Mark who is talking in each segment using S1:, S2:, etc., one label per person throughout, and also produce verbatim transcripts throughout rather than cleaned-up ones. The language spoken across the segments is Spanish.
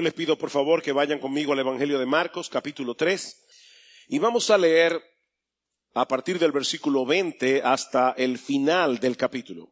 S1: les pido por favor que vayan conmigo al Evangelio de Marcos, capítulo tres, y vamos a leer a partir del versículo veinte hasta el final del capítulo.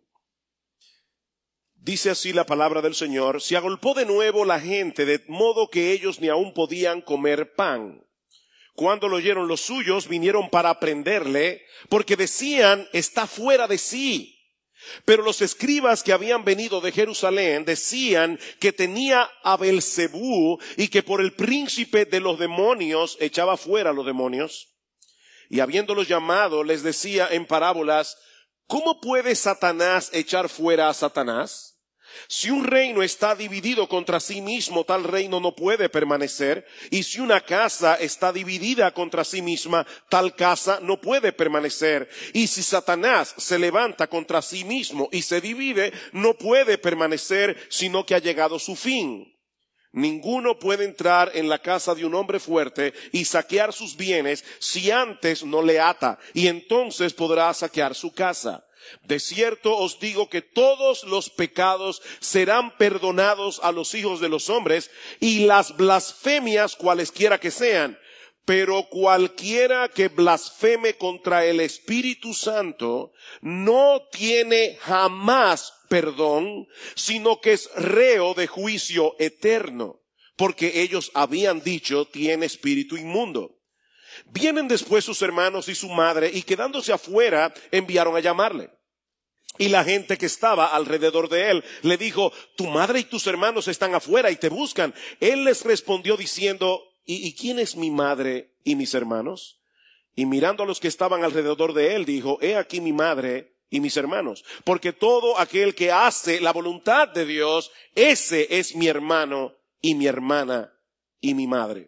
S1: Dice así la palabra del Señor: se agolpó de nuevo la gente, de modo que ellos ni aún podían comer pan. Cuando lo oyeron los suyos, vinieron para prenderle, porque decían, está fuera de sí. Pero los escribas que habían venido de Jerusalén decían que tenía a Beelzebú y que por el príncipe de los demonios echaba fuera a los demonios. Y habiéndolos llamado, les decía en parábolas: ¿cómo puede Satanás echar fuera a Satanás? Si un reino está dividido contra sí mismo, tal reino no puede permanecer. Y si una casa está dividida contra sí misma, tal casa no puede permanecer. Y si Satanás se levanta contra sí mismo y se divide, no puede permanecer, sino que ha llegado su fin. Ninguno puede entrar en la casa de un hombre fuerte y saquear sus bienes si antes no le ata, y entonces podrá saquear su casa. De cierto os digo que todos los pecados serán perdonados a los hijos de los hombres, y las blasfemias cualesquiera que sean, pero cualquiera que blasfeme contra el Espíritu Santo no tiene jamás perdón, sino que es reo de juicio eterno, porque ellos habían dicho, tiene espíritu inmundo. Vienen después sus hermanos y su madre, y quedándose afuera, enviaron a llamarle. Y la gente que estaba alrededor de él le dijo: tu madre y tus hermanos están afuera y te buscan. Él les respondió diciendo: ¿y, y quién es mi madre y mis hermanos? Y mirando a los que estaban alrededor de él, dijo: he aquí mi madre y mis hermanos. Porque todo aquel que hace la voluntad de Dios, ese es mi hermano y mi hermana y mi madre.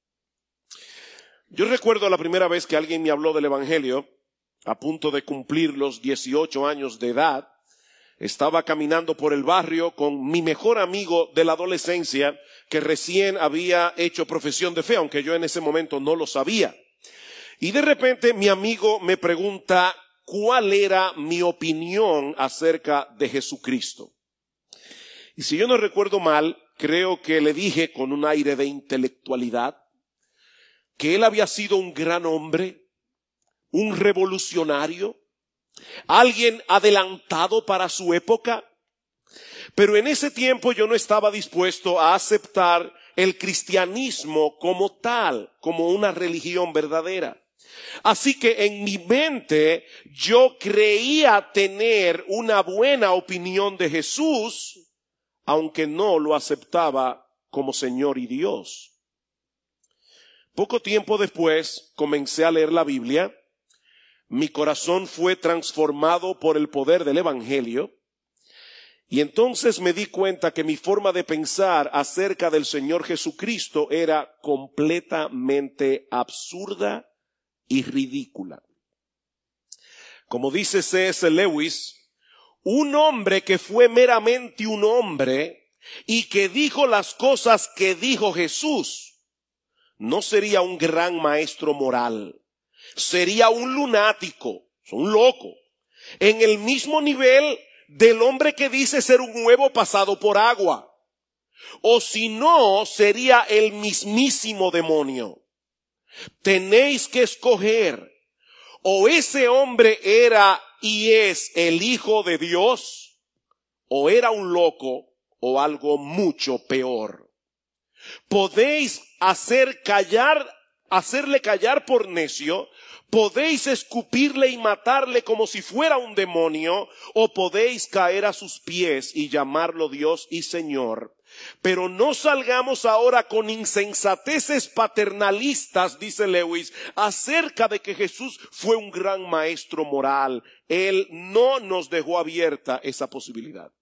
S1: Yo recuerdo la primera vez que alguien me habló del Evangelio, a punto de cumplir los dieciocho años de edad. Estaba caminando por el barrio con mi mejor amigo de la adolescencia, que recién había hecho profesión de fe, aunque yo en ese momento no lo sabía. Y de repente mi amigo me pregunta cuál era mi opinión acerca de Jesucristo. Y si yo no recuerdo mal, creo que le dije con un aire de intelectualidad que él había sido un gran hombre, un revolucionario, alguien adelantado para su época. Pero en ese tiempo yo no estaba dispuesto a aceptar el cristianismo como tal, como una religión verdadera. Así que en mi mente yo creía tener una buena opinión de Jesús, aunque no lo aceptaba como Señor y Dios. Poco tiempo después comencé a leer la Biblia. Mi corazón fue transformado por el poder del Evangelio. Y entonces me di cuenta que mi forma de pensar acerca del Señor Jesucristo era completamente absurda y ridícula. Como dice C S Lewis, un hombre que fue meramente un hombre y que dijo las cosas que dijo Jesús, no sería un gran maestro moral, sería un lunático, un loco, en el mismo nivel del hombre que dice ser un huevo pasado por agua. O si no, sería el mismísimo demonio. Tenéis que escoger: o ese hombre era y es el Hijo de Dios, o era un loco, o algo mucho peor. Podéis hacer callar, hacerle callar por necio, podéis escupirle y matarle como si fuera un demonio, o podéis caer a sus pies y llamarlo Dios y Señor. Pero no salgamos ahora con insensateces paternalistas, dice Lewis, acerca de que Jesús fue un gran maestro moral. Él no nos dejó abierta esa posibilidad.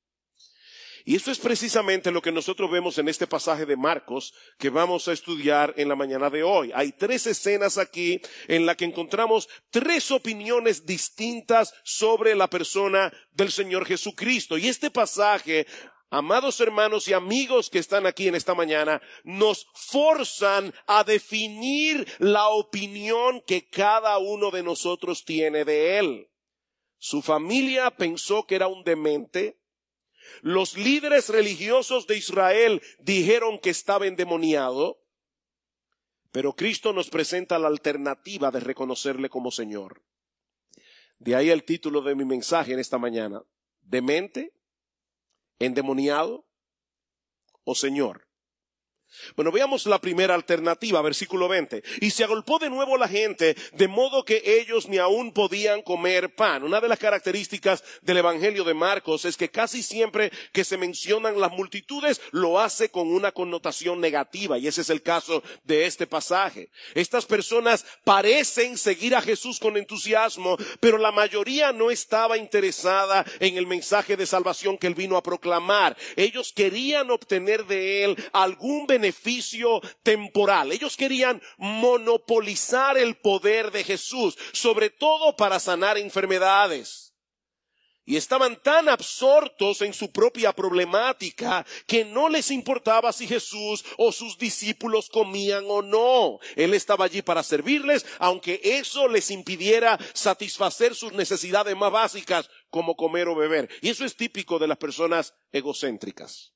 S1: Y eso es precisamente lo que nosotros vemos en este pasaje de Marcos que vamos a estudiar en la mañana de hoy. Hay tres escenas aquí en las que encontramos tres opiniones distintas sobre la persona del Señor Jesucristo. Y este pasaje, amados hermanos y amigos que están aquí en esta mañana, nos forzan a definir la opinión que cada uno de nosotros tiene de él. Su familia pensó que era un demente. Los líderes religiosos de Israel dijeron que estaba endemoniado, pero Cristo nos presenta la alternativa de reconocerle como Señor. De ahí el título de mi mensaje en esta mañana: ¿demente, endemoniado o Señor? Bueno, veamos la primera alternativa, versículo veinte. Y se agolpó de nuevo la gente, de modo que ellos ni aún podían comer pan. Una de las características del Evangelio de Marcos es que casi siempre que se mencionan las multitudes, lo hace con una connotación negativa, y ese es el caso de este pasaje. Estas personas parecen seguir a Jesús con entusiasmo, pero la mayoría no estaba interesada en el mensaje de salvación que él vino a proclamar. Ellos querían obtener de él algún beneficio beneficio temporal. Ellos querían monopolizar el poder de Jesús, sobre todo para sanar enfermedades. Y estaban tan absortos en su propia problemática que no les importaba si Jesús o sus discípulos comían o no. Él estaba allí para servirles, aunque eso les impidiera satisfacer sus necesidades más básicas, como comer o beber. Y eso es típico de las personas egocéntricas.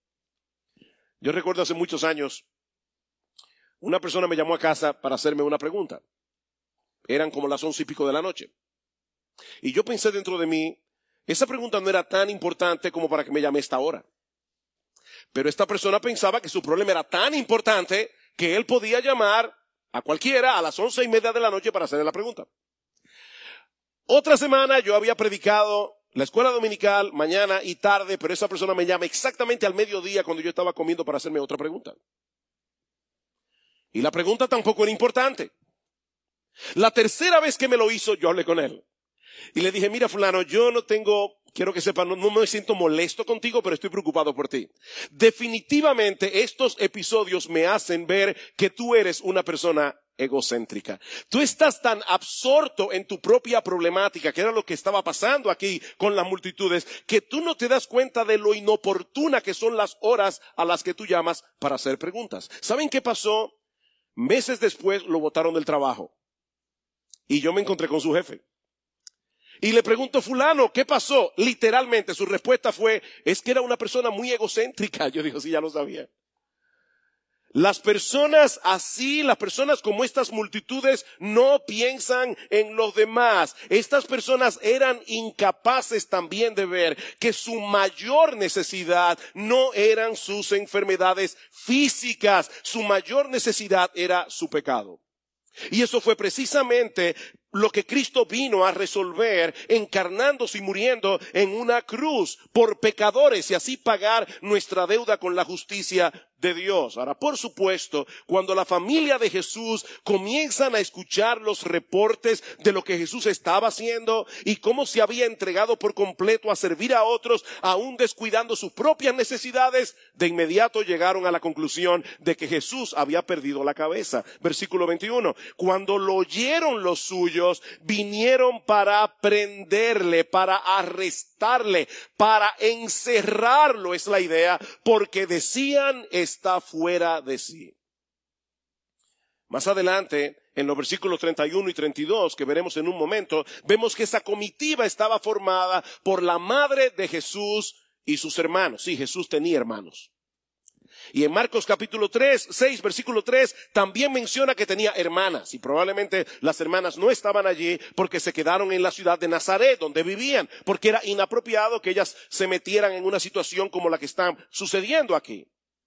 S1: Yo recuerdo hace muchos años, una persona me llamó a casa para hacerme una pregunta. Eran como las once y pico de la noche. Y yo pensé dentro de mí, esa pregunta no era tan importante como para que me llame a esta hora. Pero esta persona pensaba que su problema era tan importante que él podía llamar a cualquiera a las once y media de la noche para hacerle la pregunta. Otra semana yo había predicado la escuela dominical, mañana y tarde, pero esa persona me llama exactamente al mediodía cuando yo estaba comiendo para hacerme otra pregunta. Y la pregunta tampoco era importante. La tercera vez que me lo hizo, yo hablé con él. Y le dije, mira fulano, yo no tengo, quiero que sepan, no, no me siento molesto contigo, pero estoy preocupado por ti. Definitivamente estos episodios me hacen ver que tú eres una persona egocéntrica. Tú estás tan absorto en tu propia problemática, que era lo que estaba pasando aquí con las multitudes, que tú no te das cuenta de lo inoportuna que son las horas a las que tú llamas para hacer preguntas. ¿Saben qué pasó? Meses después lo botaron del trabajo. Y yo me encontré con su jefe. Y le pregunto, fulano, ¿qué pasó? Literalmente su respuesta fue, es que era una persona muy egocéntrica. Yo digo, sí, ya lo sabía. Las personas así, las personas como estas multitudes no piensan en los demás. Estas personas eran incapaces también de ver que su mayor necesidad no eran sus enfermedades físicas. Su mayor necesidad era su pecado. Y eso fue precisamente lo que Cristo vino a resolver, encarnándose y muriendo en una cruz por pecadores y así pagar nuestra deuda con la justicia de Dios. Ahora, por supuesto, cuando la familia de Jesús comienzan a escuchar los reportes de lo que Jesús estaba haciendo y cómo se había entregado por completo a servir a otros, aún descuidando sus propias necesidades, de inmediato llegaron a la conclusión de que Jesús había perdido la cabeza. Versículo veintiuno. Cuando lo oyeron los suyos, vinieron para prenderle, para arrestarle, para encerrarlo, es la idea, porque decían está fuera de sí. Más adelante, en los versículos treinta y uno y treinta y dos, que veremos en un momento, vemos que esa comitiva estaba formada por la madre de Jesús y sus hermanos. Sí, Jesús tenía hermanos. Y en Marcos capítulo tres, seis, versículo tres, también menciona que tenía hermanas. Y probablemente las hermanas no estaban allí porque se quedaron en la ciudad de Nazaret, donde vivían, porque era inapropiado que ellas se metieran en una situación como la que está sucediendo aquí.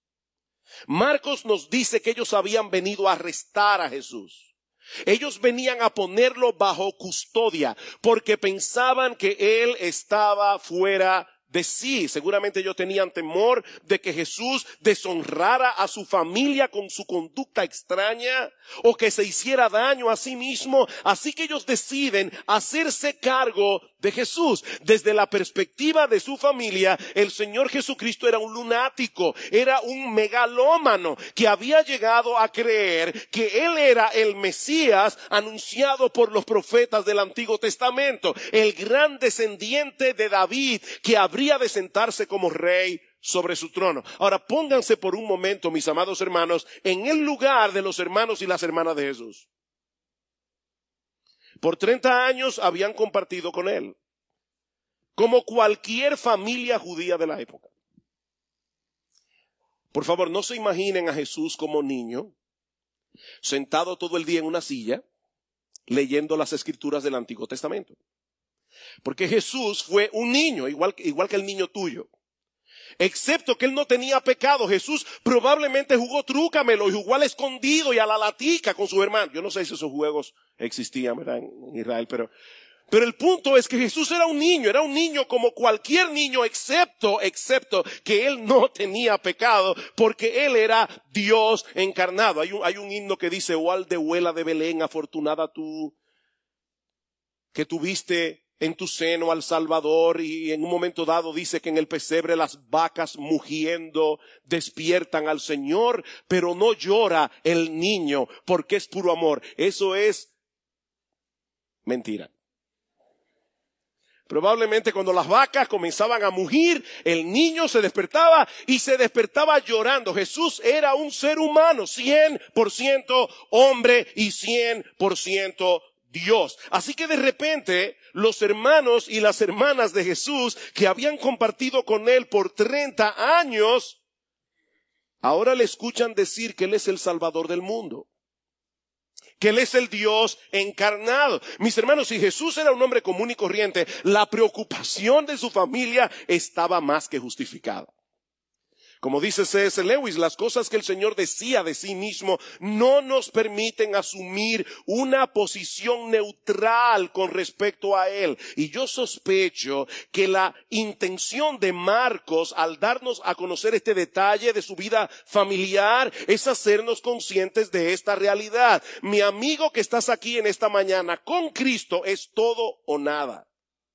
S1: Marcos nos dice que ellos habían venido a arrestar a Jesús. Ellos venían a ponerlo bajo custodia porque pensaban que él estaba fuera de sí. Seguramente ellos tenían temor de que Jesús deshonrara a su familia con su conducta extraña o que se hiciera daño a sí mismo. Así que ellos deciden hacerse cargo de Jesús. Desde la perspectiva de su familia, el Señor Jesucristo era un lunático, era un megalómano que había llegado a creer que Él era el Mesías anunciado por los profetas del Antiguo Testamento, el gran descendiente de David que habría de sentarse como rey sobre su trono. Ahora pónganse por un momento, mis amados hermanos, en el lugar de los hermanos y las hermanas de Jesús. Por treinta años habían compartido con él. como cualquier familia judía de la época. Por favor, no se imaginen a Jesús como niño, sentado todo el día en una silla, leyendo las escrituras del Antiguo Testamento. Porque Jesús fue un niño, igual, igual que el niño tuyo. Excepto que él no tenía pecado. Jesús probablemente jugó trúcamelo y jugó al escondido y a la latica con su hermano. Yo no sé si esos juegos existían, ¿verdad?, en Israel, pero, pero el punto es que Jesús era un niño, era un niño como cualquier niño, excepto, excepto que él no tenía pecado, porque él era Dios encarnado. Hay un, hay un himno que dice, oh aldehuela de Belén, afortunada tú, que tuviste en tu seno al Salvador, y en un momento dado dice que en el pesebre las vacas mugiendo despiertan al Señor, pero no llora el niño porque es puro amor. Eso es mentira. Probablemente cuando las vacas comenzaban a mugir, el niño se despertaba y se despertaba llorando. Jesús era un ser humano, cien por ciento hombre y cien por ciento Dios. Así que de repente los hermanos y las hermanas de Jesús que habían compartido con él por treinta años, ahora le escuchan decir que él es el Salvador del mundo, que él es el Dios encarnado. Mis hermanos, si Jesús era un hombre común y corriente, la preocupación de su familia estaba más que justificada. Como dice C S Lewis, las cosas que el Señor decía de sí mismo no nos permiten asumir una posición neutral con respecto a Él. Y yo sospecho que la intención de Marcos al darnos a conocer este detalle de su vida familiar es hacernos conscientes de esta realidad. Mi amigo que estás aquí en esta mañana, con Cristo es todo o nada.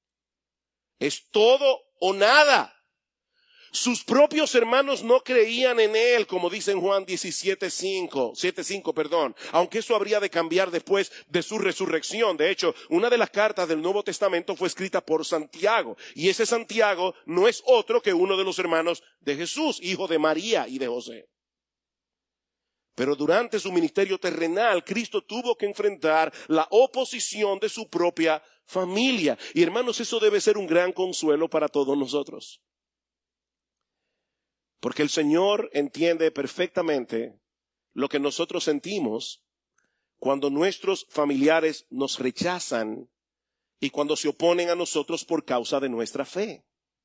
S1: Es todo o nada. Sus propios hermanos no creían en él, como dice en Juan diecisiete cinco, siete cinco, perdón, aunque eso habría de cambiar después de su resurrección. De hecho, una de las cartas del Nuevo Testamento fue escrita por Santiago, y ese Santiago no es otro que uno de los hermanos de Jesús, hijo de María y de José. Pero durante su ministerio terrenal, Cristo tuvo que enfrentar la oposición de su propia familia. Y hermanos, eso debe ser un gran consuelo para todos nosotros. Porque el Señor entiende perfectamente lo que nosotros sentimos cuando nuestros familiares nos rechazan y cuando se oponen a nosotros por causa de nuestra fe.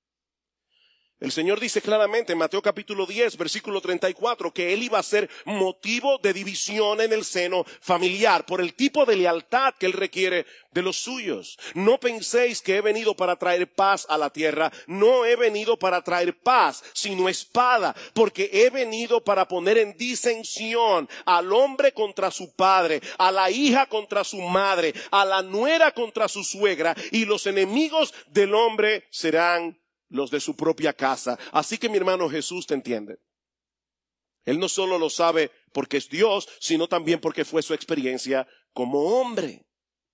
S1: El Señor dice claramente en Mateo capítulo diez, versículo treinta y cuatro, que Él iba a ser motivo de división en el seno familiar por el tipo de lealtad que Él requiere de los suyos. No penséis que he venido para traer paz a la tierra. No he venido para traer paz, sino espada, porque he venido para poner en disensión al hombre contra su padre, a la hija contra su madre, a la nuera contra su suegra, y los enemigos del hombre serán los de su propia casa. Así que mi hermano, Jesús te entiende. Él no solo lo sabe porque es Dios, sino también porque fue su experiencia como hombre.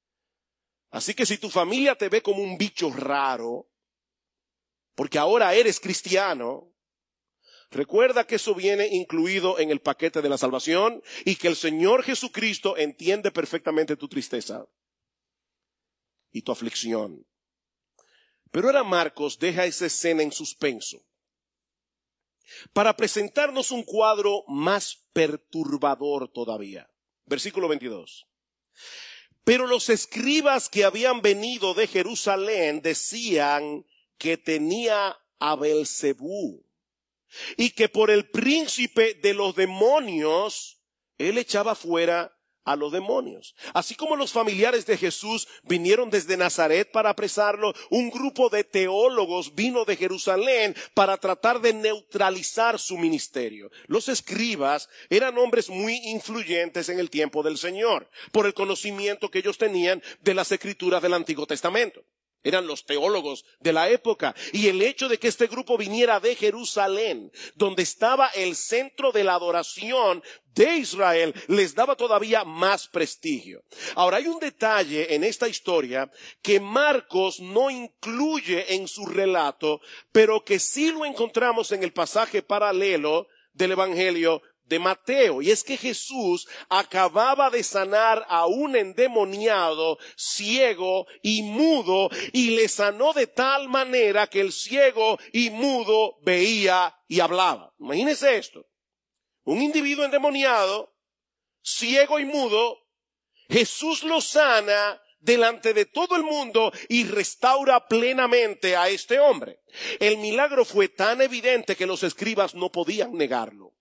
S1: Así que si tu familia te ve como un bicho raro, porque ahora eres cristiano, recuerda que eso viene incluido en el paquete de la salvación y que el Señor Jesucristo entiende perfectamente tu tristeza y tu aflicción. Pero ahora Marcos deja esa escena en suspenso para presentarnos un cuadro más perturbador todavía. Versículo veintidós. Pero los escribas que habían venido de Jerusalén decían que tenía a Beelzebú y que por el príncipe de los demonios él echaba fuera a los demonios. Así como los familiares de Jesús vinieron desde Nazaret para apresarlo, un grupo de teólogos vino de Jerusalén para tratar de neutralizar su ministerio. Los escribas eran hombres muy influyentes en el tiempo del Señor, por el conocimiento que ellos tenían de las escrituras del Antiguo Testamento. Eran los teólogos de la época. Y el hecho de que este grupo viniera de Jerusalén, donde estaba el centro de la adoración de Israel, les daba todavía más prestigio. Ahora, hay un detalle en esta historia que Marcos no incluye en su relato, pero que sí lo encontramos en el pasaje paralelo del Evangelio de Mateo. Y es que Jesús acababa de sanar a un endemoniado, ciego y mudo, y le sanó de tal manera que el ciego y mudo veía y hablaba. Imagínense esto. Un individuo endemoniado, ciego y mudo, Jesús lo sana delante de todo el mundo y restaura plenamente a este hombre. El milagro fue tan evidente que los escribas no podían negarlo.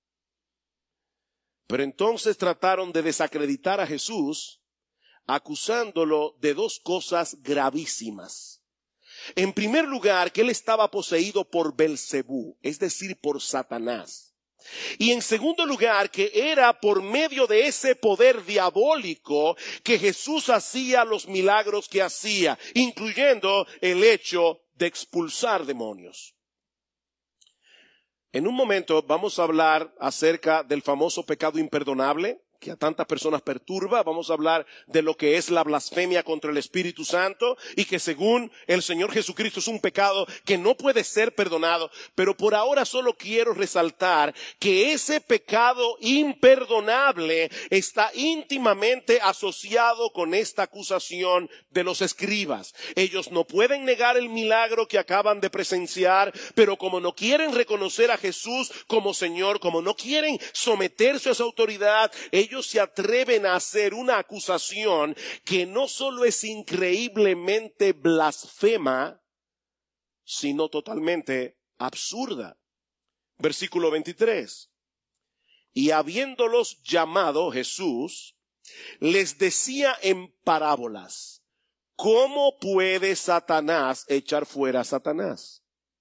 S1: Pero entonces trataron de desacreditar a Jesús, acusándolo de dos cosas gravísimas. En primer lugar, que él estaba poseído por Belcebú, es decir, por Satanás. Y en segundo lugar, que era por medio de ese poder diabólico que Jesús hacía los milagros que hacía, incluyendo el hecho de expulsar demonios. En un momento vamos a hablar acerca del famoso pecado imperdonable que a tantas personas perturba. Vamos a hablar de lo que es la blasfemia contra el Espíritu Santo y que según el Señor Jesucristo es un pecado que no puede ser perdonado. Pero por ahora solo quiero resaltar que ese pecado imperdonable está íntimamente asociado con esta acusación de los escribas. Ellos no pueden negar el milagro que acaban de presenciar, pero como no quieren reconocer a Jesús como Señor, como no quieren someterse a su autoridad, ellos Ellos se atreven a hacer una acusación que no solo es increíblemente blasfema, sino totalmente absurda. Versículo veintitrés. Y habiéndolos llamado Jesús, les decía en parábolas, ¿cómo puede Satanás echar fuera a Satanás?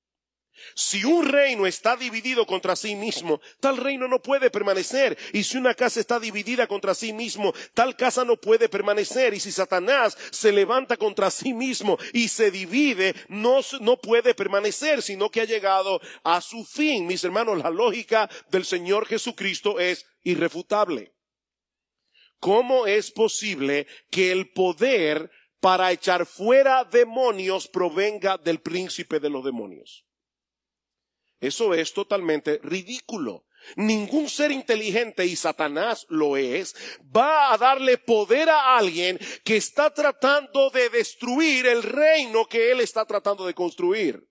S1: Si un reino está dividido contra sí mismo, tal reino no puede permanecer. Y si una casa está dividida contra sí mismo, tal casa no puede permanecer. Y si Satanás se levanta contra sí mismo y se divide, no, no puede permanecer, sino que ha llegado a su fin. Mis hermanos, la lógica del Señor Jesucristo es irrefutable. ¿Cómo es posible que el poder para echar fuera demonios provenga del príncipe de los demonios? Eso es totalmente ridículo. Ningún ser inteligente, y Satanás lo es, va a darle poder a alguien que está tratando de destruir el reino que él está tratando de construir.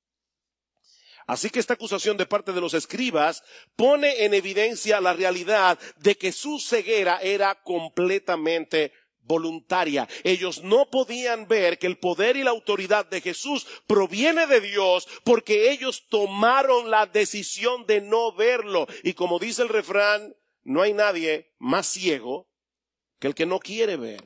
S1: Así que esta acusación de parte de los escribas pone en evidencia la realidad de que su ceguera era completamente voluntaria. Ellos no podían ver que el poder y la autoridad de Jesús proviene de Dios porque ellos tomaron la decisión de no verlo. Y como dice el refrán, no hay nadie más ciego que el que no quiere ver.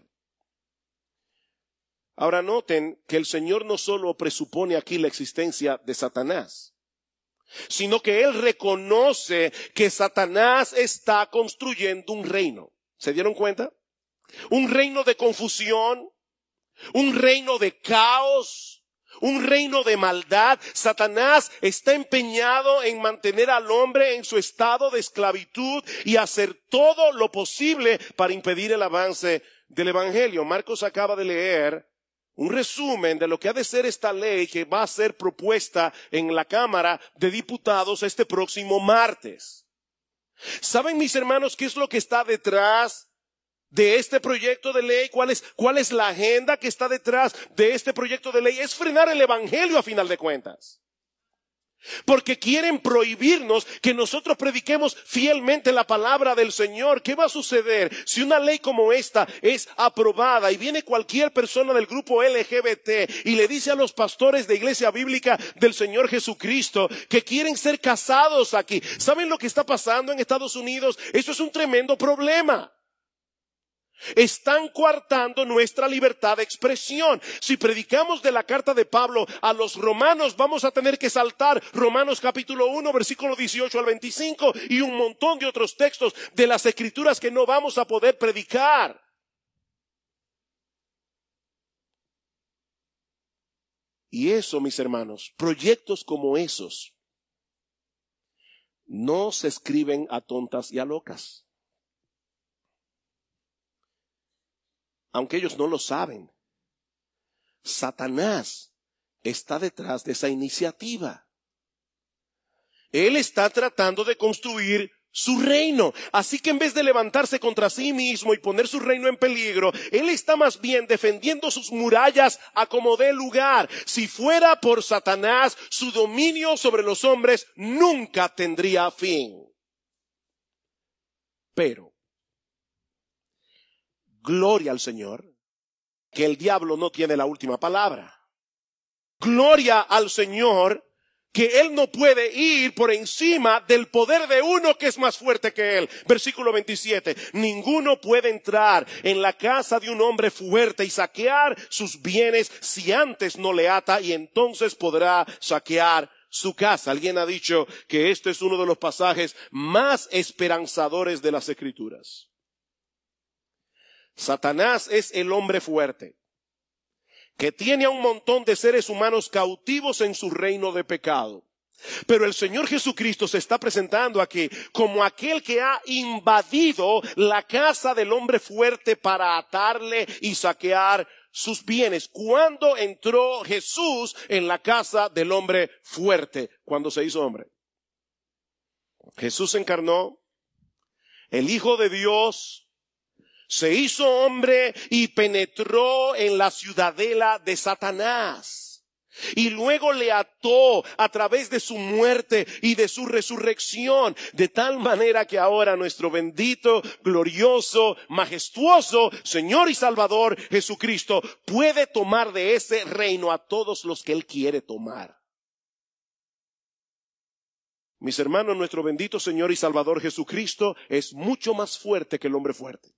S1: Ahora noten que el Señor no solo presupone aquí la existencia de Satanás, sino que Él reconoce que Satanás está construyendo un reino. ¿Se dieron cuenta? Un reino de confusión, un reino de caos, un reino de maldad. Satanás está empeñado en mantener al hombre en su estado de esclavitud y hacer todo lo posible para impedir el avance del Evangelio. Marcos acaba de leer un resumen de lo que ha de ser esta ley que va a ser propuesta en la Cámara de Diputados este próximo martes. ¿Saben, mis hermanos, qué es lo que está detrás de este proyecto de ley? ¿Cuál es, cuál es la agenda que está detrás de este proyecto de ley? Es frenar el evangelio a final de cuentas. Porque quieren prohibirnos que nosotros prediquemos fielmente la palabra del Señor. ¿Qué va a suceder si una ley como esta es aprobada y viene cualquier persona del grupo L G B T y le dice a los pastores de Iglesia Bíblica del Señor Jesucristo que quieren ser casados aquí? ¿Saben lo que está pasando en Estados Unidos? Eso es un tremendo problema. Están coartando nuestra libertad de expresión. Si predicamos de la carta de Pablo a los romanos, vamos a tener que saltar Romanos capítulo uno, versículo dieciocho al veinticinco y un montón de otros textos de las Escrituras que no vamos a poder predicar. Y eso, mis hermanos, proyectos como esos no se escriben a tontas y a locas. Aunque ellos no lo saben, Satanás está detrás de esa iniciativa. Él está tratando de construir su reino. Así que en vez de levantarse contra sí mismo y poner su reino en peligro, él está más bien defendiendo sus murallas a como dé lugar. Si fuera por Satanás, su dominio sobre los hombres nunca tendría fin. Pero, gloria al Señor, que el diablo no tiene la última palabra. Gloria al Señor, que él no puede ir por encima del poder de uno que es más fuerte que él. Versículo veintisiete. Ninguno puede entrar en la casa de un hombre fuerte y saquear sus bienes si antes no le ata, y entonces podrá saquear su casa. Alguien ha dicho que este es uno de los pasajes más esperanzadores de las Escrituras. Satanás es el hombre fuerte que tiene a un montón de seres humanos cautivos en su reino de pecado. Pero el Señor Jesucristo se está presentando aquí como aquel que ha invadido la casa del hombre fuerte para atarle y saquear sus bienes. ¿Cuándo entró Jesús en la casa del hombre fuerte? Cuando se hizo hombre. Jesús se encarnó, el Hijo de Dios se hizo hombre y penetró en la ciudadela de Satanás. Y luego le ató a través de su muerte y de su resurrección, de tal manera que ahora nuestro bendito, glorioso, majestuoso Señor y Salvador Jesucristo puede tomar de ese reino a todos los que Él quiere tomar. Mis hermanos, nuestro bendito Señor y Salvador Jesucristo es mucho más fuerte que el hombre fuerte.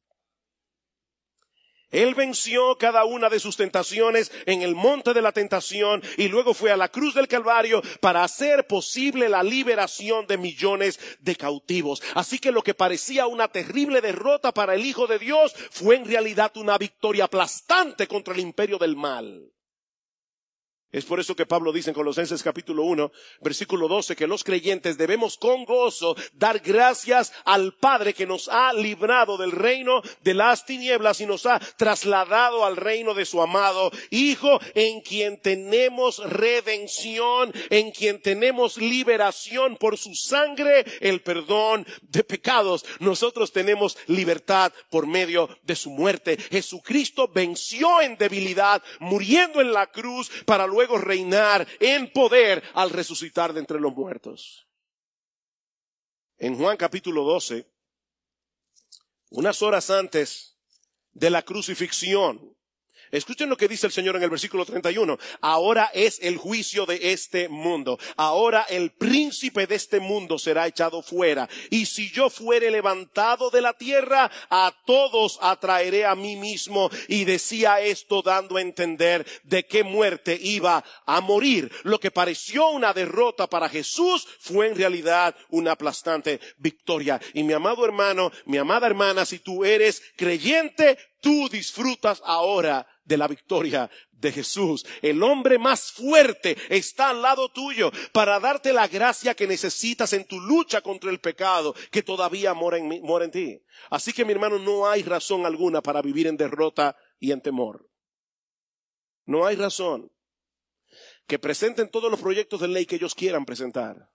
S1: Él venció cada una de sus tentaciones en el monte de la tentación y luego fue a la cruz del Calvario para hacer posible la liberación de millones de cautivos. Así que lo que parecía una terrible derrota para el Hijo de Dios fue en realidad una victoria aplastante contra el imperio del mal. Es por eso que Pablo dice en Colosenses capítulo uno, versículo doce, que los creyentes debemos con gozo dar gracias al Padre que nos ha librado del reino de las tinieblas y nos ha trasladado al reino de su amado Hijo, en quien tenemos redención, en quien tenemos liberación por su sangre, el perdón de pecados. Nosotros tenemos libertad por medio de su muerte. Jesucristo venció en debilidad, muriendo en la cruz para luego luego reinar en poder al resucitar de entre los muertos. En Juan capítulo doce, unas horas antes de la crucifixión, escuchen lo que dice el Señor en el versículo treinta y uno. Ahora es el juicio de este mundo. Ahora el príncipe de este mundo será echado fuera. Y si yo fuere levantado de la tierra, a todos atraeré a mí mismo. Y decía esto dando a entender de qué muerte iba a morir. Lo que pareció una derrota para Jesús fue en realidad una aplastante victoria. Y mi amado hermano, mi amada hermana, si tú eres creyente, tú disfrutas ahora de la victoria de Jesús. El hombre más fuerte está al lado tuyo para darte la gracia que necesitas en tu lucha contra el pecado que todavía mora en, mora en ti. Así que, mi hermano, no hay razón alguna para vivir en derrota y en temor. No hay razón. Que presenten todos los proyectos de ley que ellos quieran presentar.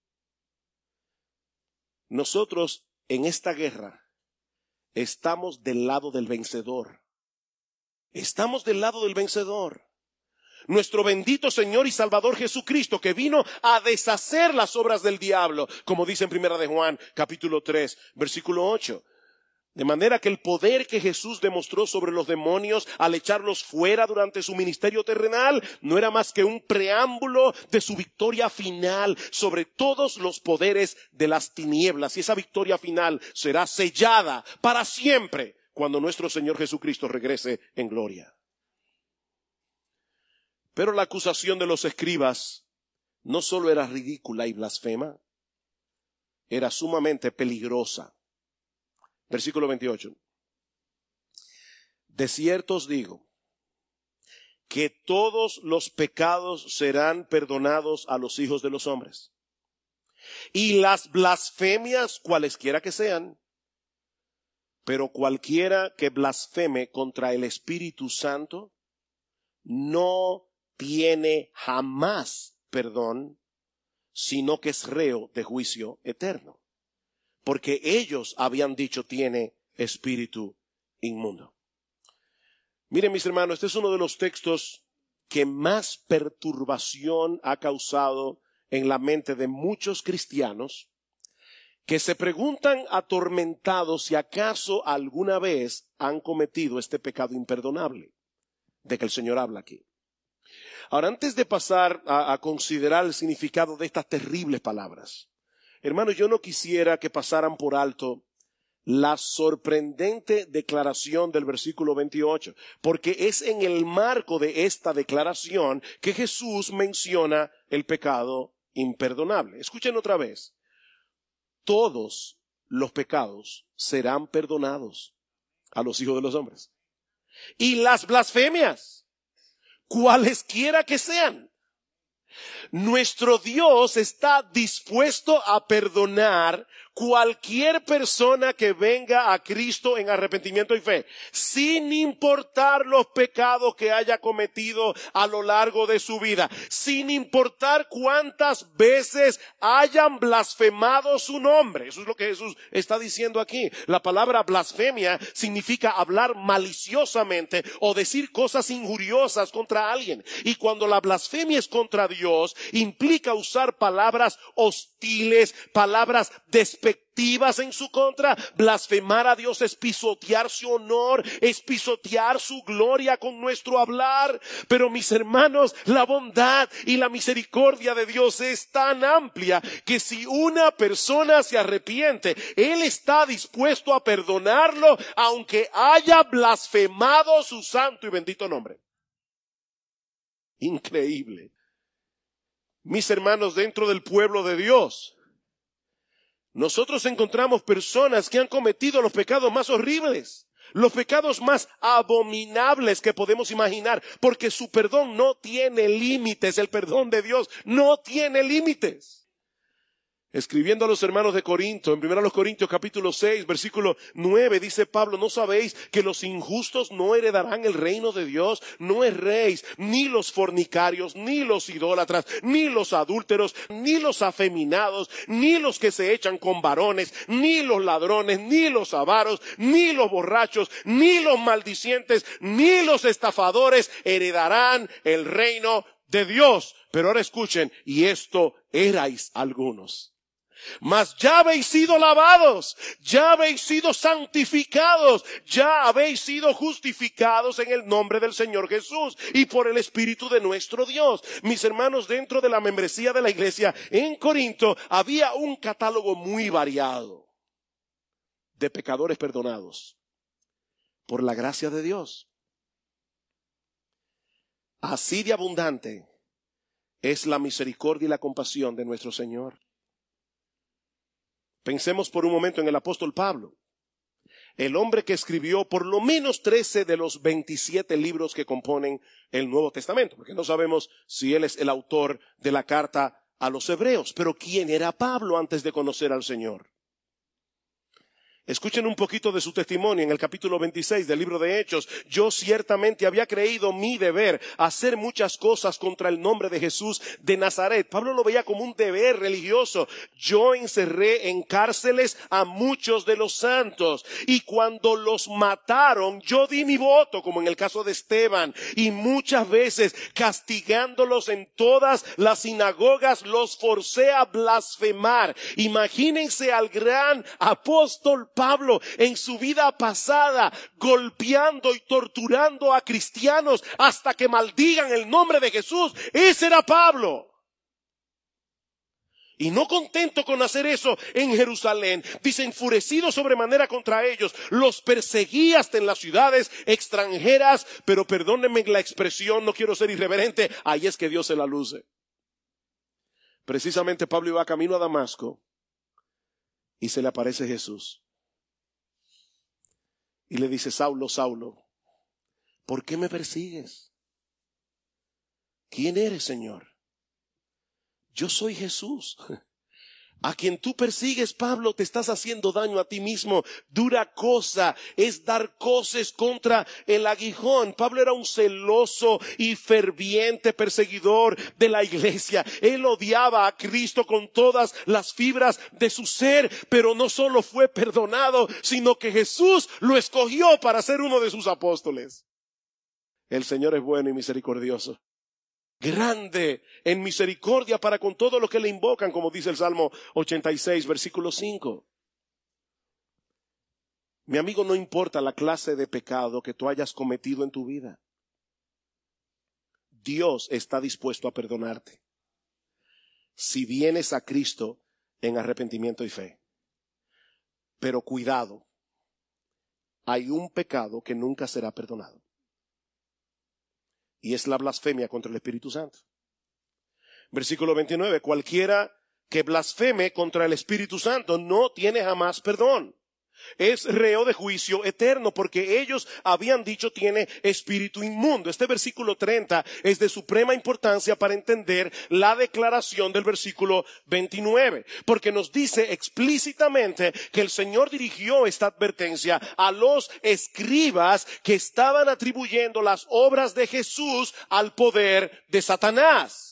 S1: Nosotros en esta guerra estamos del lado del vencedor. Estamos del lado del vencedor. Nuestro bendito Señor y Salvador Jesucristo, que vino a deshacer las obras del diablo, como dice en Primera de Juan, capítulo tres, versículo ocho. De manera que el poder que Jesús demostró sobre los demonios al echarlos fuera durante su ministerio terrenal no era más que un preámbulo de su victoria final sobre todos los poderes de las tinieblas. Y esa victoria final será sellada para siempre cuando nuestro Señor Jesucristo regrese en gloria. Pero la acusación de los escribas no solo era ridícula y blasfema, era sumamente peligrosa. Versículo veintiocho. De cierto os digo que todos los pecados serán perdonados a los hijos de los hombres, y las blasfemias cualesquiera que sean, pero cualquiera que blasfeme contra el Espíritu Santo no tiene jamás perdón, sino que es reo de juicio eterno. porque ellos habían dicho tiene espíritu inmundo. Miren, mis hermanos, este es uno de los textos que más perturbación ha causado en la mente de muchos cristianos que se preguntan atormentados si acaso alguna vez han cometido este pecado imperdonable de que el Señor habla aquí. Ahora, antes de pasar a, a considerar el significado de estas terribles palabras, hermanos, yo no quisiera que pasaran por alto la sorprendente declaración del versículo veintiocho, porque es en el marco de esta declaración que Jesús menciona el pecado imperdonable. Escuchen otra vez. Todos los pecados serán perdonados a los hijos de los hombres. Y las blasfemias, cualesquiera que sean. Nuestro Dios está dispuesto a perdonar cualquier persona que venga a Cristo en arrepentimiento y fe, sin importar los pecados que haya cometido a lo largo de su vida, sin importar cuántas veces hayan blasfemado su nombre. Eso es lo que Jesús está diciendo aquí. La palabra blasfemia significa hablar maliciosamente o decir cosas injuriosas contra alguien. Y cuando la blasfemia es contra Dios, implica usar palabras hostiles, palabras despectivas en su contra. Blasfemar a Dios es pisotear su honor, es pisotear su gloria con nuestro hablar. Pero mis hermanos, la bondad y la misericordia de Dios es tan amplia que si una persona se arrepiente, Él está dispuesto a perdonarlo aunque haya blasfemado su santo y bendito nombre. Increíble. Mis hermanos, dentro del pueblo de Dios, nosotros encontramos personas que han cometido los pecados más horribles, los pecados más abominables que podemos imaginar, porque su perdón no tiene límites, el perdón de Dios no tiene límites. Escribiendo a los hermanos de Corinto, en primero los Corintios capítulo seis, versículo nueve, dice Pablo, ¿no sabéis que los injustos no heredarán el reino de Dios? No erréis, ni los fornicarios, ni los idólatras, ni los adúlteros, ni los afeminados, ni los que se echan con varones, ni los ladrones, ni los avaros, ni los borrachos, ni los maldicientes, ni los estafadores heredarán el reino de Dios. Pero ahora escuchen, y esto erais algunos. Mas ya habéis sido lavados, ya habéis sido santificados, ya habéis sido justificados en el nombre del Señor Jesús y por el Espíritu de nuestro Dios. Mis hermanos, dentro de la membresía de la iglesia en Corinto había un catálogo muy variado de pecadores perdonados por la gracia de Dios. Así de abundante es la misericordia y la compasión de nuestro Señor. Pensemos por un momento en el apóstol Pablo, el hombre que escribió por lo menos trece de los veintisiete libros que componen el Nuevo Testamento, porque no sabemos si él es el autor de la carta a los hebreos. Pero ¿quién era Pablo antes de conocer al Señor? Escuchen un poquito de su testimonio en el capítulo veintiséis del libro de Hechos. Yo ciertamente había creído mi deber hacer muchas cosas contra el nombre de Jesús de Nazaret. Pablo lo veía como un deber religioso. Yo encerré en cárceles a muchos de los santos y cuando los mataron yo di mi voto, como en el caso de Esteban, y muchas veces castigándolos en todas las sinagogas los forcé a blasfemar. Imagínense al gran apóstol Pablo en su vida pasada golpeando y torturando a cristianos hasta que maldigan el nombre de Jesús. Ese era Pablo. Y no contento con hacer eso en Jerusalén, dice, enfurecido sobremanera contra ellos, los perseguí hasta en las ciudades extranjeras, pero perdónenme la expresión, no quiero ser irreverente, ahí es que Dios se la luce. Precisamente Pablo iba camino a Damasco y se le aparece Jesús. Y le dice, Saulo, Saulo, ¿por qué me persigues? ¿Quién eres, Señor? Yo soy Jesús, A quien tú persigues, Pablo, te estás haciendo daño a ti mismo. Dura cosa es dar coces contra el aguijón. Pablo era un celoso y ferviente perseguidor de la iglesia. Él odiaba a Cristo con todas las fibras de su ser, pero no solo fue perdonado, sino que Jesús lo escogió para ser uno de sus apóstoles. El Señor es bueno y misericordioso, grande en misericordia para con todo lo que le invocan, como dice el Salmo ochenta y seis, versículo cinco. Mi amigo, no importa la clase de pecado que tú hayas cometido en tu vida, Dios está dispuesto a perdonarte si vienes a Cristo en arrepentimiento y fe. Pero cuidado, hay un pecado que nunca será perdonado. Y es la blasfemia contra el Espíritu Santo. Versículo veintinueve, cualquiera que blasfeme contra el Espíritu Santo no tiene jamás perdón. Es reo de juicio eterno, porque ellos habían dicho tiene espíritu inmundo. Este versículo treinta es de suprema importancia para entender la declaración del versículo veintinueve, porque nos dice explícitamente que el Señor dirigió esta advertencia a los escribas que estaban atribuyendo las obras de Jesús al poder de Satanás.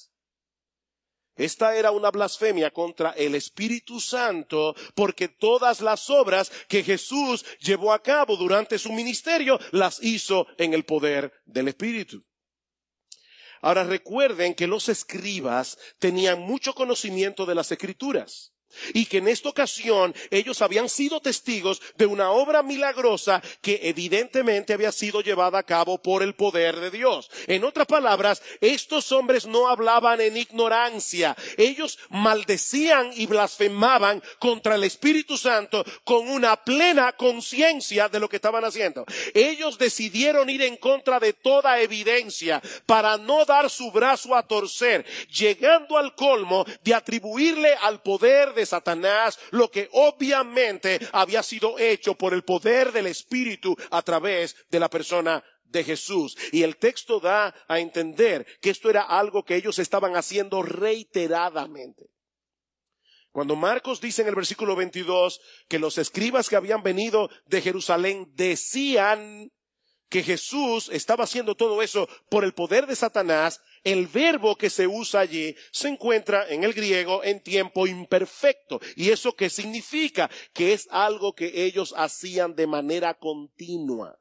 S1: Esta era una blasfemia contra el Espíritu Santo, porque todas las obras que Jesús llevó a cabo durante su ministerio las hizo en el poder del Espíritu. Ahora recuerden que los escribas tenían mucho conocimiento de las Escrituras, y que en esta ocasión ellos habían sido testigos de una obra milagrosa que evidentemente había sido llevada a cabo por el poder de Dios. En otras palabras, estos hombres no hablaban en ignorancia. Ellos maldecían y blasfemaban contra el Espíritu Santo con una plena conciencia de lo que estaban haciendo. Ellos decidieron ir en contra de toda evidencia para no dar su brazo a torcer, llegando al colmo de atribuirle al poder de Satanás lo que obviamente había sido hecho por el poder del Espíritu a través de la persona de Jesús. Y el texto da a entender que esto era algo que ellos estaban haciendo reiteradamente. Cuando Marcos dice en el versículo veintidós que los escribas que habían venido de Jerusalén decían que Jesús estaba haciendo todo eso por el poder de Satanás, el verbo que se usa allí se encuentra en el griego en tiempo imperfecto. ¿Y eso qué significa? Que es algo que ellos hacían de manera continua.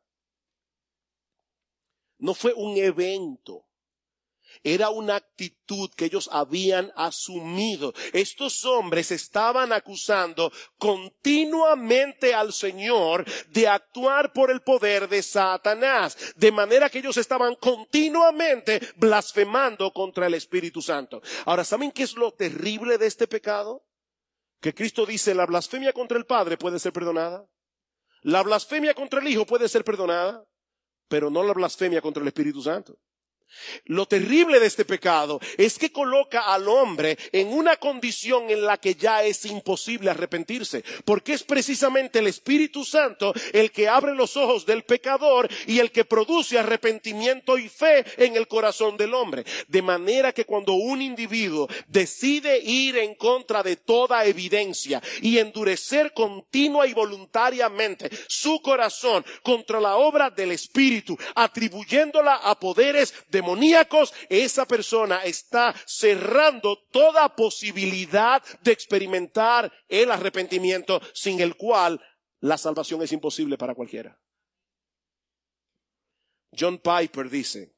S1: No fue un evento. Era una actitud que ellos habían asumido. Estos hombres estaban acusando continuamente al Señor de actuar por el poder de Satanás, de manera que ellos estaban continuamente blasfemando contra el Espíritu Santo. Ahora, ¿saben qué es lo terrible de este pecado? Que Cristo dice, la blasfemia contra el Padre puede ser perdonada, la blasfemia contra el Hijo puede ser perdonada, pero no la blasfemia contra el Espíritu Santo. Lo terrible de este pecado es que coloca al hombre en una condición en la que ya es imposible arrepentirse, porque es precisamente el Espíritu Santo el que abre los ojos del pecador y el que produce arrepentimiento y fe en el corazón del hombre. De manera que cuando un individuo decide ir en contra de toda evidencia y endurecer continua y voluntariamente su corazón contra la obra del Espíritu, atribuyéndola a poderes de demoníacos, esa persona está cerrando toda posibilidad de experimentar el arrepentimiento, sin el cual la salvación es imposible para cualquiera. John Piper dice,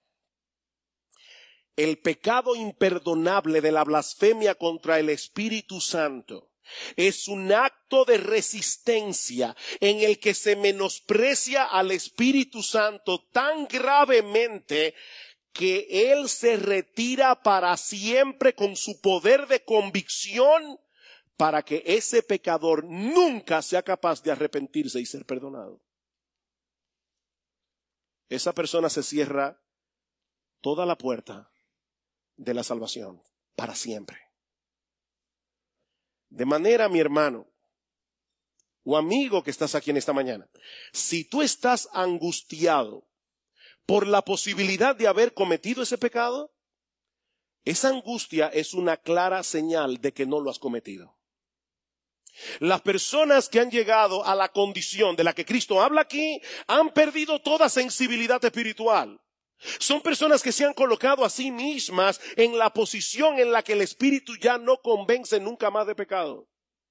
S1: el pecado imperdonable de la blasfemia contra el Espíritu Santo es un acto de resistencia en el que se menosprecia al Espíritu Santo tan gravemente que Él se retira para siempre con su poder de convicción para que ese pecador nunca sea capaz de arrepentirse y ser perdonado. Esa persona se cierra toda la puerta de la salvación para siempre. De manera, mi hermano o amigo que estás aquí en esta mañana, si tú estás angustiado por la posibilidad de haber cometido ese pecado, esa angustia es una clara señal de que no lo has cometido. Las personas que han llegado a la condición de la que Cristo habla aquí han perdido toda sensibilidad espiritual. Son personas que se han colocado a sí mismas en la posición en la que el Espíritu ya no convence nunca más de pecado.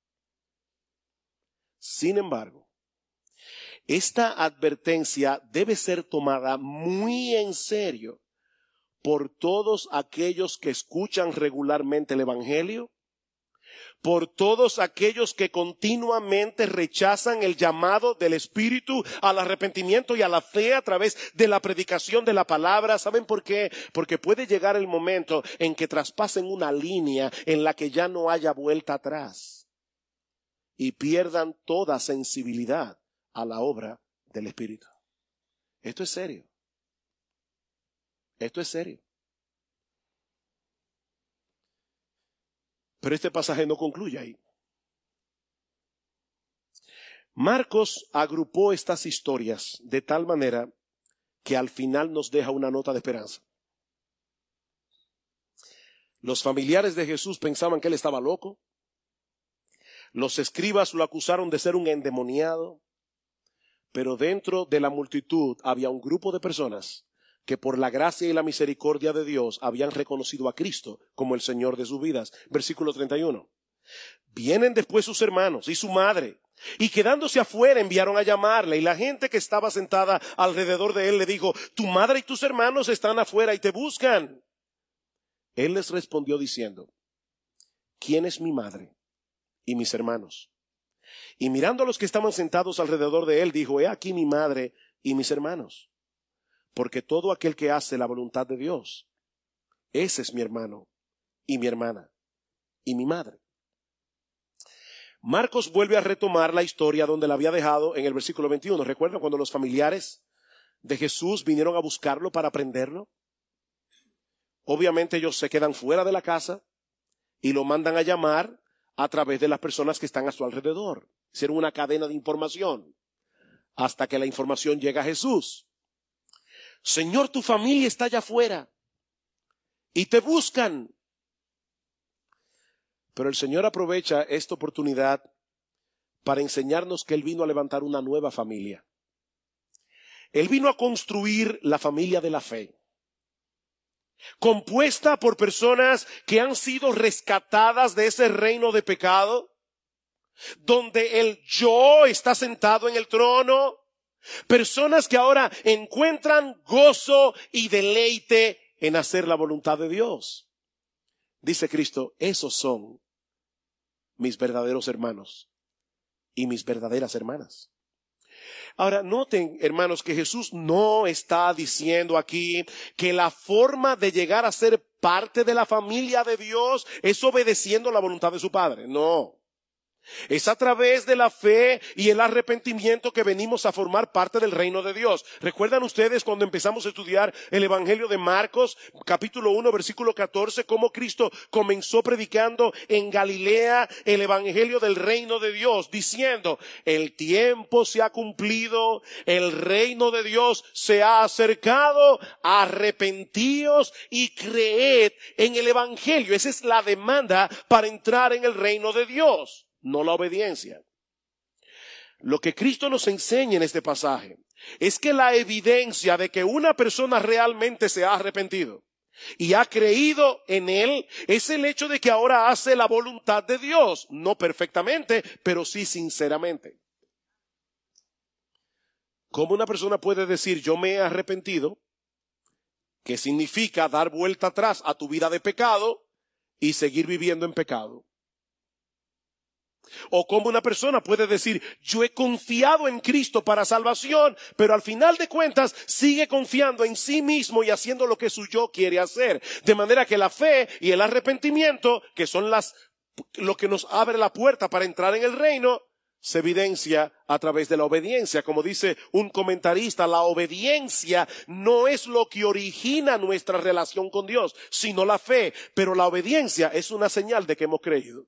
S1: Sin embargo, esta advertencia debe ser tomada muy en serio por todos aquellos que escuchan regularmente el Evangelio, por todos aquellos que continuamente rechazan el llamado del Espíritu al arrepentimiento y a la fe a través de la predicación de la palabra. ¿Saben por qué? Porque puede llegar el momento en que traspasen una línea en la que ya no haya vuelta atrás y pierdan toda sensibilidad a la obra del Espíritu. Esto es serio. Esto es serio. Pero este pasaje no concluye ahí. Marcos agrupó estas historias de tal manera que al final nos deja una nota de esperanza. Los familiares de Jesús pensaban que él estaba loco. Los escribas lo acusaron de ser un endemoniado. Pero dentro de la multitud había un grupo de personas que por la gracia y la misericordia de Dios habían reconocido a Cristo como el Señor de sus vidas. Versículo treinta y uno. Vienen después sus hermanos y su madre, y quedándose afuera enviaron a llamarle, y la gente que estaba sentada alrededor de él le dijo: tu madre y tus hermanos están afuera y te buscan. Él les respondió diciendo: ¿quién es mi madre y mis hermanos? Y mirando a los que estaban sentados alrededor de él, dijo: he aquí mi madre y mis hermanos. Porque todo aquel que hace la voluntad de Dios, ese es mi hermano y mi hermana y mi madre. Marcos vuelve a retomar la historia donde la había dejado en el versículo veintiuno. ¿Recuerdan cuando los familiares de Jesús vinieron a buscarlo para prenderlo? Obviamente ellos se quedan fuera de la casa y lo mandan a llamar a través de las personas que están a su alrededor. Hicieron una cadena de información hasta que la información llega a Jesús. Señor, tu familia está allá afuera y te buscan. Pero el Señor aprovecha esta oportunidad para enseñarnos que Él vino a levantar una nueva familia. Él vino a construir la familia de la fe, compuesta por personas que han sido rescatadas de ese reino de pecado, donde el yo está sentado en el trono. Personas que ahora encuentran gozo y deleite en hacer la voluntad de Dios. Dice Cristo: esos son mis verdaderos hermanos y mis verdaderas hermanas. Ahora, noten, hermanos, que Jesús no está diciendo aquí que la forma de llegar a ser parte de la familia de Dios es obedeciendo la voluntad de su Padre. No. Es a través de la fe y el arrepentimiento que venimos a formar parte del reino de Dios. ¿Recuerdan ustedes cuando empezamos a estudiar el Evangelio de Marcos, capítulo uno, versículo catorce, cómo Cristo comenzó predicando en Galilea el Evangelio del reino de Dios, diciendo: el tiempo se ha cumplido, el reino de Dios se ha acercado, arrepentíos y creed en el Evangelio? Esa es la demanda para entrar en el reino de Dios. No la obediencia. Lo que Cristo nos enseña en este pasaje es que la evidencia de que una persona realmente se ha arrepentido y ha creído en Él es el hecho de que ahora hace la voluntad de Dios, no perfectamente, pero sí sinceramente. ¿Cómo una persona puede decir yo me he arrepentido? Que significa dar vuelta atrás a tu vida de pecado y seguir viviendo en pecado. O como una persona puede decir yo he confiado en Cristo para salvación, pero al final de cuentas sigue confiando en sí mismo y haciendo lo que su yo quiere hacer. De manera que la fe y el arrepentimiento, que son las, lo que nos abre la puerta para entrar en el reino, se evidencia a través de la obediencia. Como dice un comentarista, la obediencia no es lo que origina nuestra relación con Dios, sino la fe. Pero la obediencia es una señal de que hemos creído.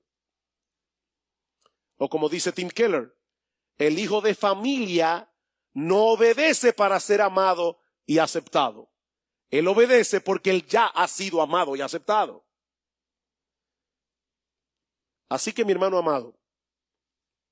S1: O como dice Tim Keller, el hijo de familia no obedece para ser amado y aceptado. Él obedece porque él ya ha sido amado y aceptado. Así que, mi hermano amado,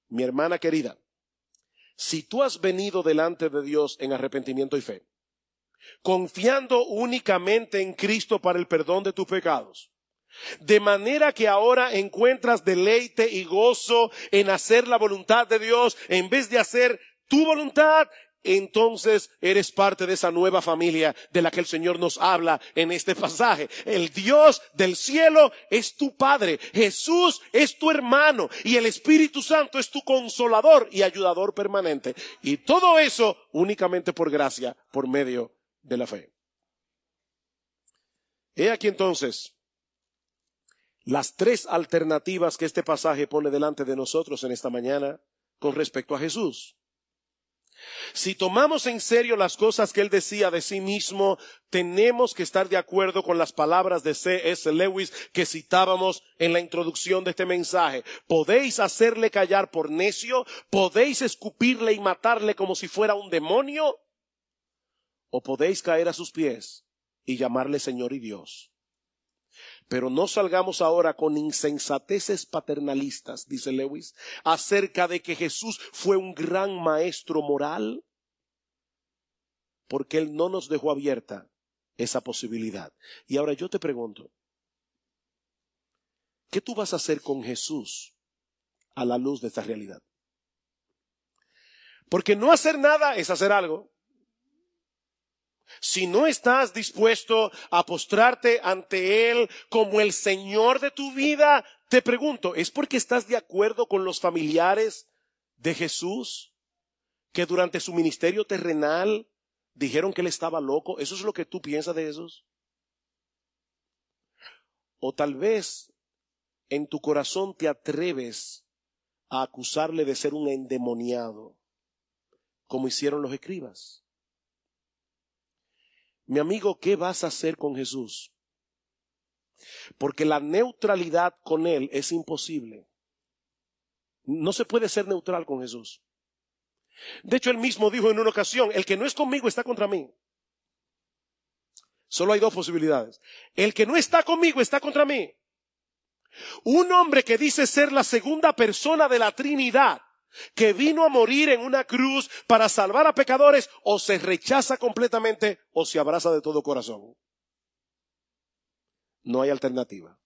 S1: mi hermana querida, si tú has venido delante de Dios en arrepentimiento y fe, confiando únicamente en Cristo para el perdón de tus pecados, de manera que ahora encuentras deleite y gozo en hacer la voluntad de Dios en vez de hacer tu voluntad, entonces eres parte de esa nueva familia de la que el Señor nos habla en este pasaje. El Dios del cielo es tu Padre, Jesús es tu hermano y el Espíritu Santo es tu consolador y ayudador permanente. Y todo eso únicamente por gracia, por medio de la fe. He aquí entonces las tres alternativas que este pasaje pone delante de nosotros en esta mañana con respecto a Jesús. Si tomamos en serio las cosas que él decía de sí mismo, tenemos que estar de acuerdo con las palabras de C S Lewis que citábamos en la introducción de este mensaje. Podéis hacerle callar por necio, podéis escupirle y matarle como si fuera un demonio, o podéis caer a sus pies y llamarle Señor y Dios. Pero no salgamos ahora con insensateces paternalistas, dice Lewis, acerca de que Jesús fue un gran maestro moral, porque él no nos dejó abierta esa posibilidad. Y ahora yo te pregunto, ¿qué tú vas a hacer con Jesús a la luz de esta realidad? Porque no hacer nada es hacer algo. Si no estás dispuesto a postrarte ante Él como el Señor de tu vida, te pregunto, ¿es porque estás de acuerdo con los familiares de Jesús que durante su ministerio terrenal dijeron que Él estaba loco? ¿Eso es lo que tú piensas de Jesús? O tal vez en tu corazón te atreves a acusarle de ser un endemoniado, como hicieron los escribas. Mi amigo, ¿qué vas a hacer con Jesús? Porque la neutralidad con Él es imposible. No se puede ser neutral con Jesús. De hecho, Él mismo dijo en una ocasión, el que no es conmigo está contra mí. Solo hay dos posibilidades. El que no está conmigo está contra mí. Un hombre que dice ser la segunda persona de la Trinidad, que vino a morir en una cruz para salvar a pecadores, o se rechaza completamente o se abraza de todo corazón. No hay alternativa.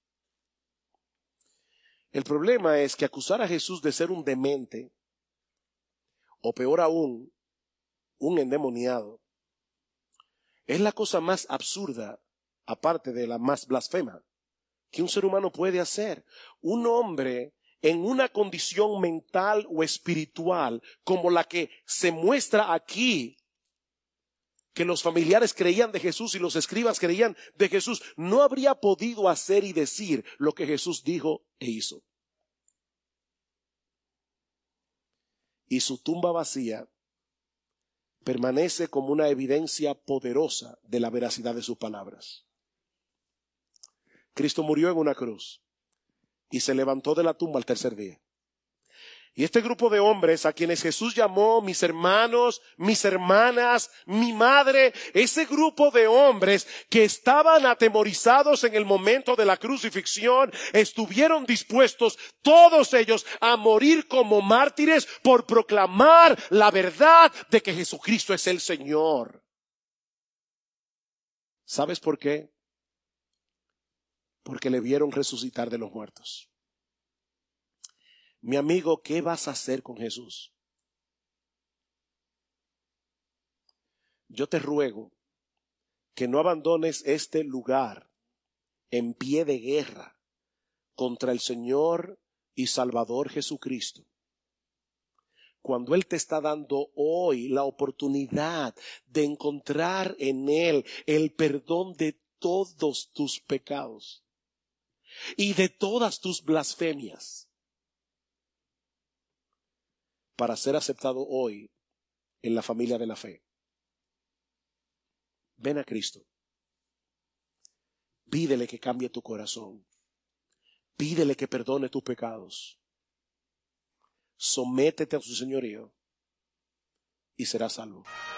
S1: El problema es que acusar a Jesús de ser un demente, o peor aún, un endemoniado, es la cosa más absurda, aparte de la más blasfema, que un ser humano puede hacer. Un hombre en una condición mental o espiritual como la que se muestra aquí, que los familiares creían de Jesús y los escribas creían de Jesús, no habría podido hacer y decir lo que Jesús dijo e hizo. Y su tumba vacía permanece como una evidencia poderosa de la veracidad de sus palabras. Cristo murió en una cruz y se levantó de la tumba al tercer día. Y este grupo de hombres a quienes Jesús llamó mis hermanos, mis hermanas, mi madre, ese grupo de hombres que estaban atemorizados en el momento de la crucifixión, estuvieron dispuestos todos ellos a morir como mártires por proclamar la verdad de que Jesucristo es el Señor. ¿Sabes por qué? Porque le vieron resucitar de los muertos. Mi amigo, ¿qué vas a hacer con Jesús? Yo te ruego que no abandones este lugar en pie de guerra contra el Señor y Salvador Jesucristo, cuando Él te está dando hoy la oportunidad de encontrar en Él el perdón de todos tus pecados y de todas tus blasfemias, para ser aceptado hoy en la familia de la fe. Ven a Cristo. Pídele que cambie tu corazón. Pídele que perdone tus pecados. Sométete a su señorío y serás salvo.